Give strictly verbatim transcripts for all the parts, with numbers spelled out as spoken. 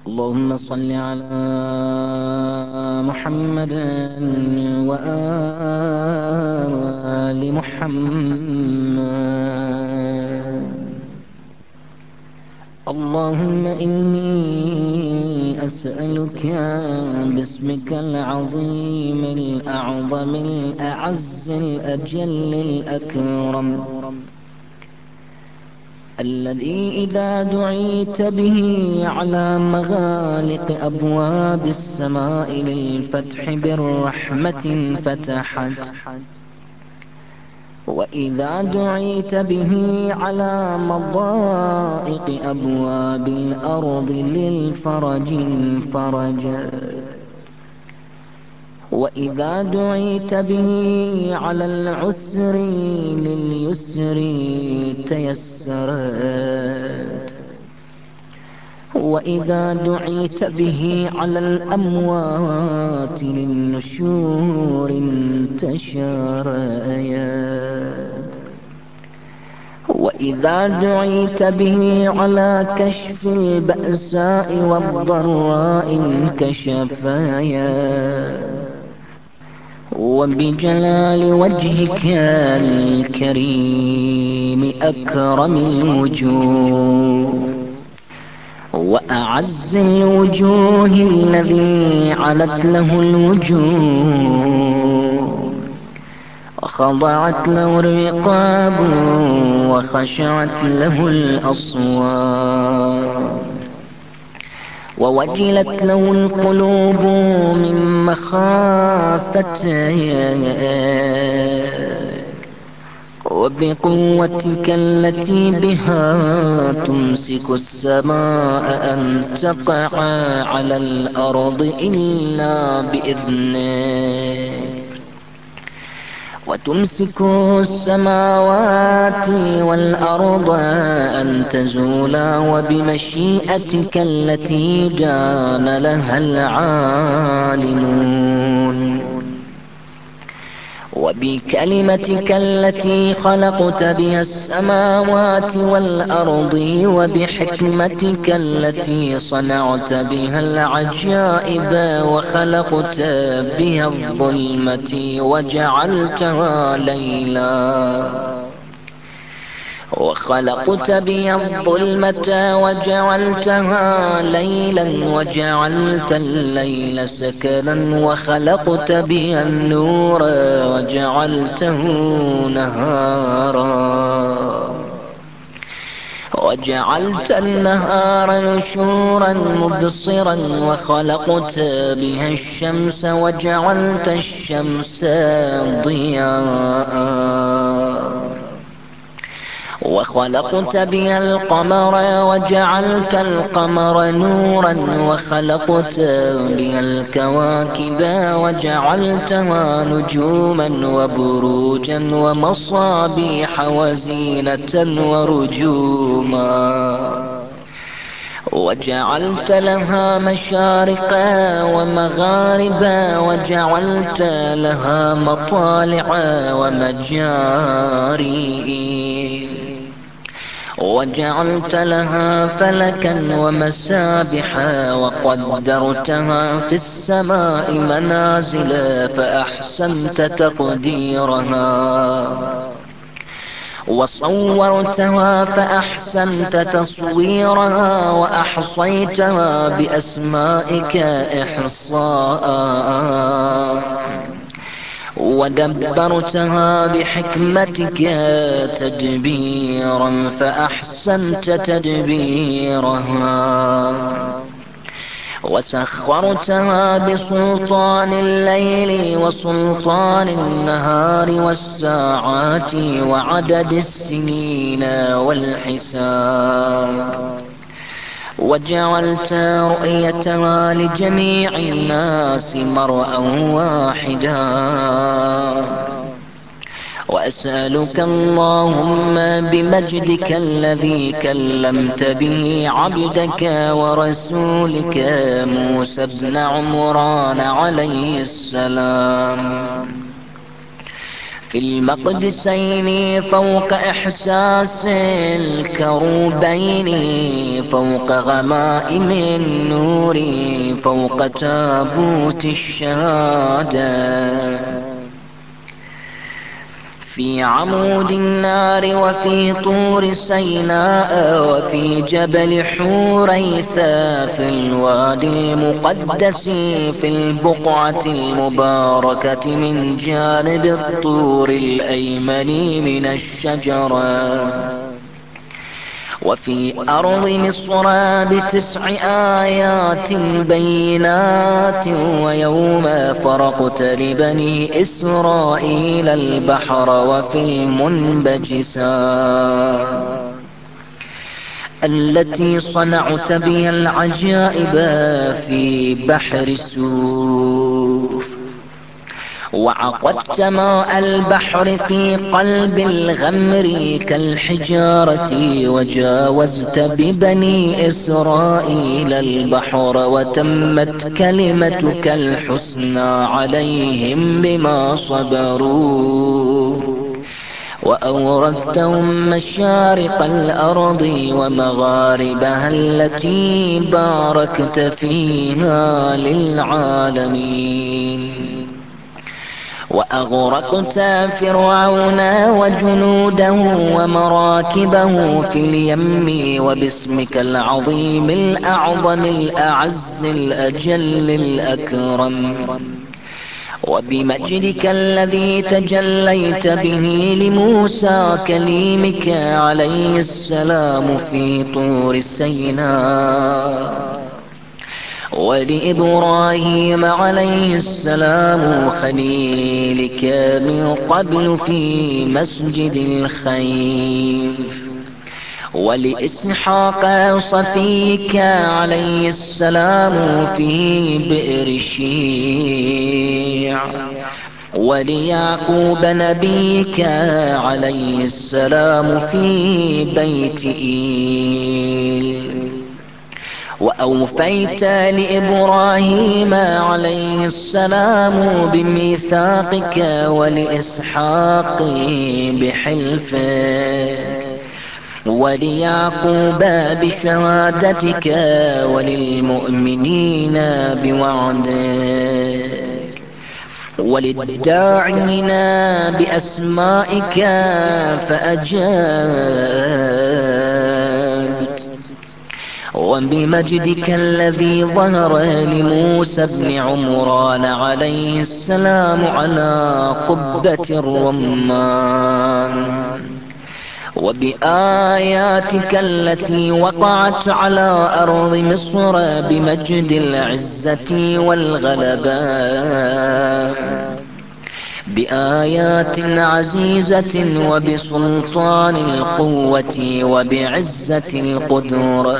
اللهم صل على محمد وآل محمد. اللهم إني أسألك باسمك العظيم الأعظم الأعز الأجل الأكرم الذي إذا دعيت به على مغالق أبواب السماء للفتح بالرحمة فتحت، وإذا دعيت به على مضائق أبواب الأرض للفرج فرجت، وإذا دعيت به على العسر لليسر تيسرت، وإذا دعيت به على الأموات للنشور انتشرت، وإذا دعيت به على كشف البأساء والضراء انكشفت، وبجلال وجهك الكريم أكرم الوجوه وأعز الوجوه الذي علت له الوجوه وخضعت له الرقاب وخشعت له الأصوات ووجلت له القلوب من مخافته، وبقوتك التي بها تمسك السماء أن تقع على الأرض إلا بإذنك، وتمسك السماوات والأرض أن تزولا وبمشيئتك التي جان لها العالمون، وبكلمتك التي خلقت بها السماوات والأرض، وبحكمتك التي صنعت بها العجائب وخلقت بها الظلمة وجعلتها ليلا، وخلقت بها الظلمة وجعلتها ليلا وجعلت الليل سكنا، وخلقت بها النور وجعلته نهارا، وجعلت النهار نشورا مبصرا، وخلقت بها الشمس وجعلت الشمس ضياء، وخلقت بها القمر وجعلت القمر نورا، وخلقت بها الكواكب وجعلتها نجوما وبروجا ومصابيح وزينة ورجوما، وجعلت لها مشارق ومغاربا، وجعلت لها مطالع ومجاري، وجعلت لها فلكا ومسابحا، وقدرتها في السماء منازل فأحسنت تقديرها، وصورتها فأحسنت تصويرها، وأحصيتها بأسمائك إحصاء، ودبرتها بحكمتك تدبيرا فأحسنت تدبيرها، وسخرتها بسلطان الليل وسلطان النهار والساعات وعدد السنين والحساب، وجعلت رؤيتها لجميع الناس مرءا واحدا. وأسألك اللهم بمجدك الذي كلمت به عبدك ورسولك موسى بن عمران عليه السلام في المقدسين فوق إحساس الكروبين، فوق غمائم النور، فوق تابوت الشهادة، في عمود النار وفي طور سيناء وفي جبل حوريثا، في الوادي المقدس في البقعة المباركة من جانب الطور الأيمن من الشجرة، وفي أرض مصر بتسع آيات بينات، ويوم فرقت لبني إسرائيل البحر وفي المنبجسات التي صنعت بها العجائب في بحر سوف، وعقدت ماء البحر في قلب الغمر كالحجارة، وجاوزت ببني إسرائيل البحر، وتمت كلمتك الحسنى عليهم بما صبروا، وأورثتهم مشارق الأرض ومغاربها التي باركت فيها للعالمين. وأغرقت فرعون وجنوده ومراكبه في اليم، وباسمك العظيم الأعظم الأعز الأجل الأكرم، وبمجدك الذي تجليت به لموسى كليمك عليه السلام في طور سيناء، ولإبراهيم عليه السلام خليلك من قبل في مسجد الخيف، ولإسحاق صفيك عليه السلام في بئر الشيع، وليعقوب نبيك عليه السلام في بيت إيل، وأوفيت لإبراهيم عليه السلام بميثاقك، ولإسحاق بحلفك، وليعقوب بشهادتك، وللمؤمنين بوعدك، وللداعين بأسمائك فأجابت، وبمجدك الذي ظهر لموسى بن عمران عليه السلام على قبة الرمان، وبآياتك التي وقعت على أرض مصر بمجد العزة والغلبة، بآيات عزيزة وبسلطان القوة وبعزة القدرة،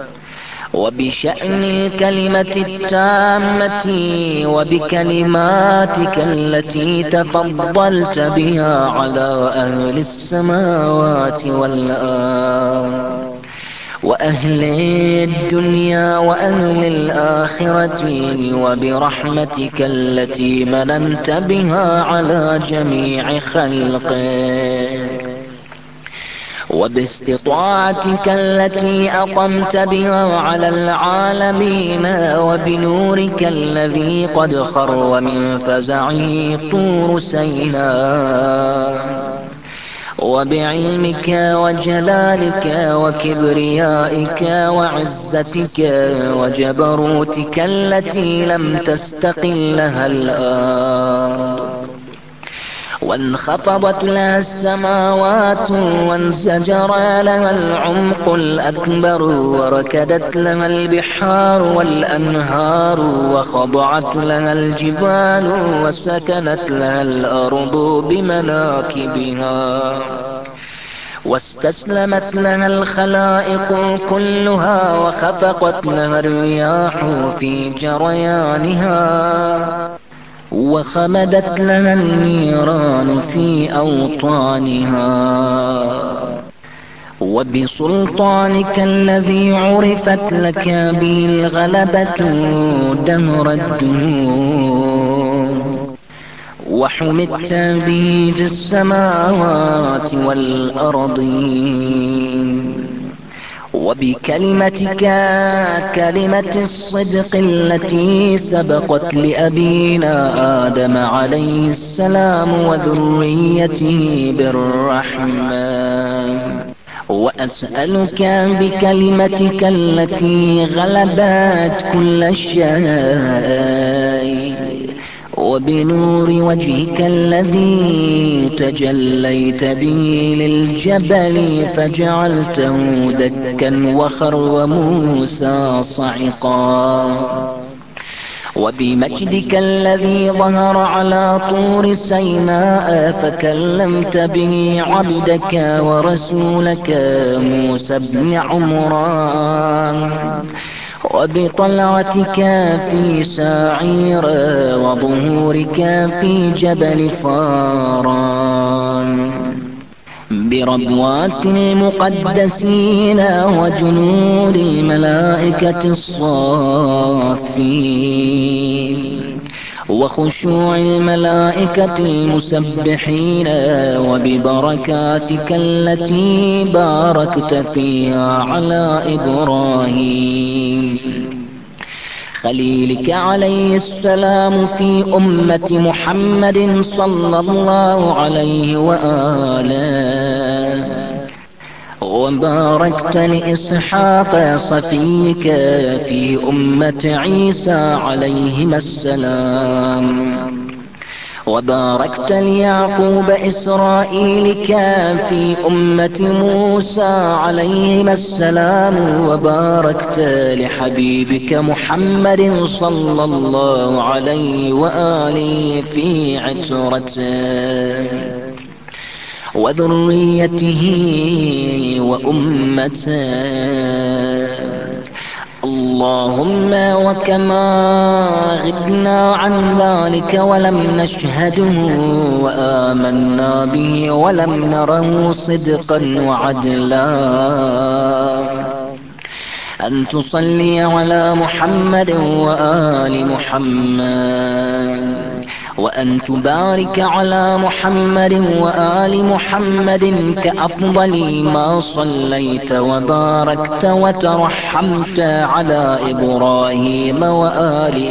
وبشأن الكلمة التامة، وبكلماتك التي تفضلت بها على أهل السماوات والأرض وأهل الدنيا وأهل الآخرة، وبرحمتك التي مننت بها على جميع خلقك، وباستطاعتك التي أقمت بها على العالمين، وبنورك الذي قد خر من فزعه طور سيناء، وبعلمك وجلالك وكبريائك وعزتك وجبروتك التي لم تستقل لها الأرض، وانخفضت لها السماوات، وانزجر لها العمق الأكبر، وركدت لها البحار والأنهار، وخضعت لها الجبال، وسكنت لها الأرض بمناكبها، واستسلمت لها الخلائق كلها، وخفقت لها الرياح في جريانها، وخمدت لها النيران في أوطانها، وبسلطانك الذي عرفت لك به الغلبة دهر الدهور، وحمدت به في السماوات والأرضين، وبكلمتك كلمة الصدق التي سبقت لأبينا آدم عليه السلام وذريته بالرحمة، وأسألك بكلمتك التي غلبت كل شيء، وبنور وجهك الذي تجليت به للجبل فجعلته دكا وخر موسى صعقا، وبمجدك الذي ظهر على طور سيناء فكلمت به عبدك ورسولك موسى بن عمران، وبطلعتك في ساعير وظهورك في جبل فاران، بربوات المقدسين وجنود الملائكة الصافين، وخشوع الملائكة المسبحين، وببركاتك التي باركت فيها على إبراهيم خليلك عليه السلام في أمة محمد صلى الله عليه وآله، وباركت لإسحاق صفيك في أمة عيسى عليهما السلام، وباركت ليعقوب إسرائيلك في أمة موسى عليهما السلام، وباركت لحبيبك محمد صلى الله عليه وآله في عترته وذريته وأمته. اللهم وكما غبنا عن ذلك ولم نشهده وآمنا به ولم نره صدقا وعدلا، أن تصلي على محمد وآل محمد، وأن تبارك على محمد وآل محمد كأفضل ما صليت وباركت وترحمت على إبراهيم وآل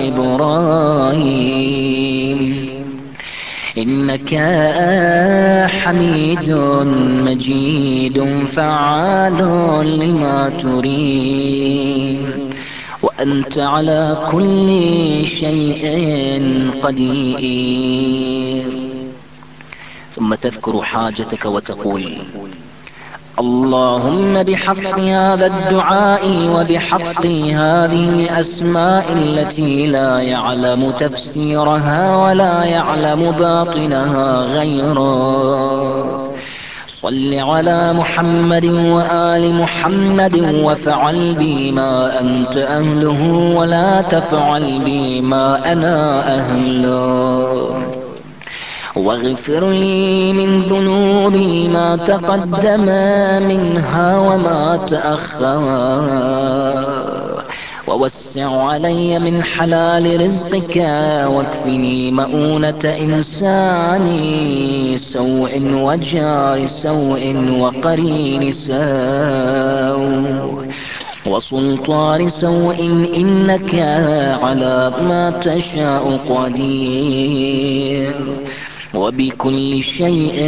إبراهيم، إنك حميد مجيد فعال لما تريد، وأنت على كل شيء قدير. ثم تذكر حاجتك وتقول: اللهم بحق هذا الدعاء وبحق هذه الأسماء التي لا يعلم تفسيرها ولا يعلم باطنها غيرك، صل على محمد وآل محمد وفعل بي ما أنت أهله ولا تفعل بي ما أنا أهله، واغفر لي من ذنوبي ما تقدم منها وما تأخر، ووسع علي من حلال رزقك، واكفني مؤونة إنسان سوء وجار سوء وقرين سوء وسلطان سوء، إنك على ما تشاء قدير وبكل شيء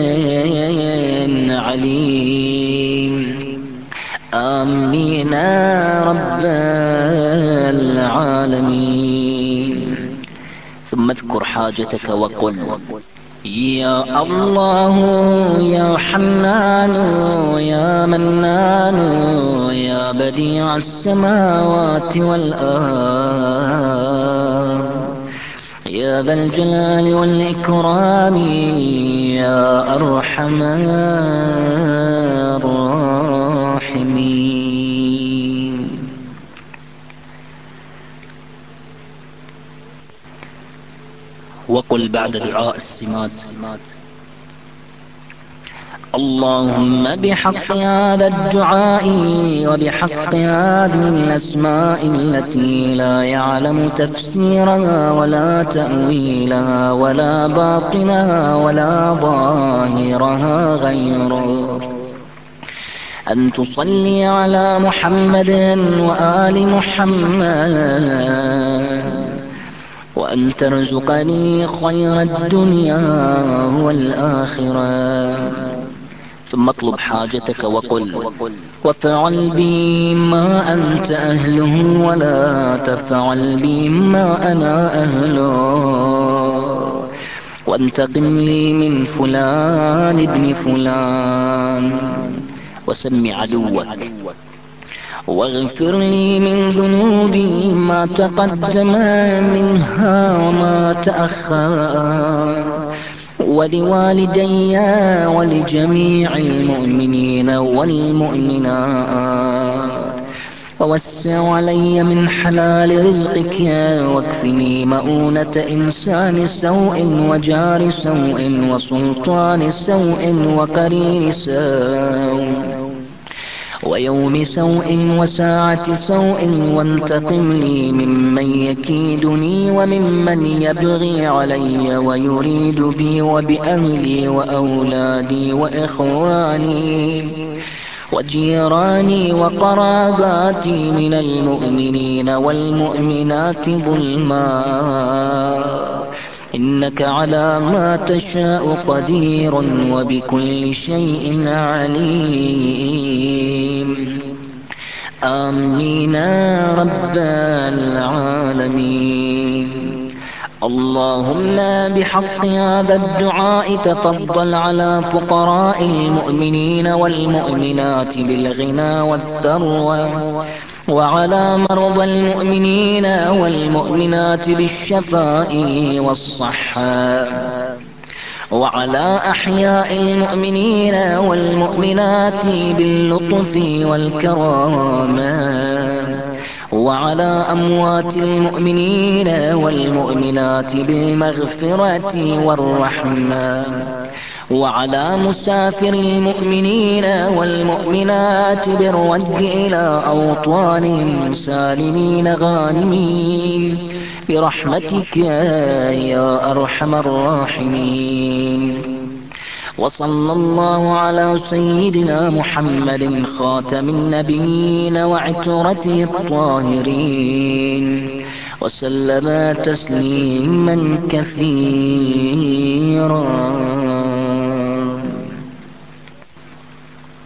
عليم. آمين يا رب العالمين. ثم اذكر حاجتك وقل: يا الله يا حنان يا منان يا بديع السماوات والأرض، يا ذا الجلال والإكرام يا أرحم الراحمين. وقل بعد دعاء السمات: اللهم بحق هذا الدعاء وبحق هذه الأسماء التي لا يعلم تفسيرها ولا تأويلها ولا باطنها ولا ظاهرها غيرك، أن تصلي على محمد وآل محمد، وأن ترزقني خير الدنيا والآخرة. ثم اطلب حاجتك وقل: وافعل بي ما أنت أهله ولا تفعل بي ما أنا أهله، وانتقم لي من فلان ابن فلان، وسم عدوك، واغفر لي من ذنوبي ما تقدم منها وما تأخر، ولوالدي ولجميع المؤمنين والمؤمنات، ووسع علي من حلال رزقك، واكفني مؤونة إنسان سوء وجار سوء وسلطان سوء وقرين سوء ويوم سوء وساعة سوء، وانتقم لي ممن يكيدني وممن يبغي علي ويريد بي وبأهلي وأولادي وإخواني وجيراني وقراباتي من المؤمنين والمؤمنات ظلما، إنك على ما تشاء قدير وبكل شيء عليم. آمين رب العالمين. اللهم بحق هذا الدعاء تفضل على فقراء المؤمنين والمؤمنات بالغنى والثروة، وعلى مرضى المؤمنين والمؤمنات بالشفاء والصحة، وعلى أحياء المؤمنين والمؤمنات باللطف والكرامة، وعلى أموات المؤمنين والمؤمنات بالمغفرة والرحمة، وعلى مسافر المؤمنين والمؤمنات بالرد إلى أوطانهم سالمين غانمين برحمتك يا أرحم الراحمين. وصلى الله على سيدنا محمد خاتم النبيين وعترته الطاهرين، وسلم تسليما كثيرا.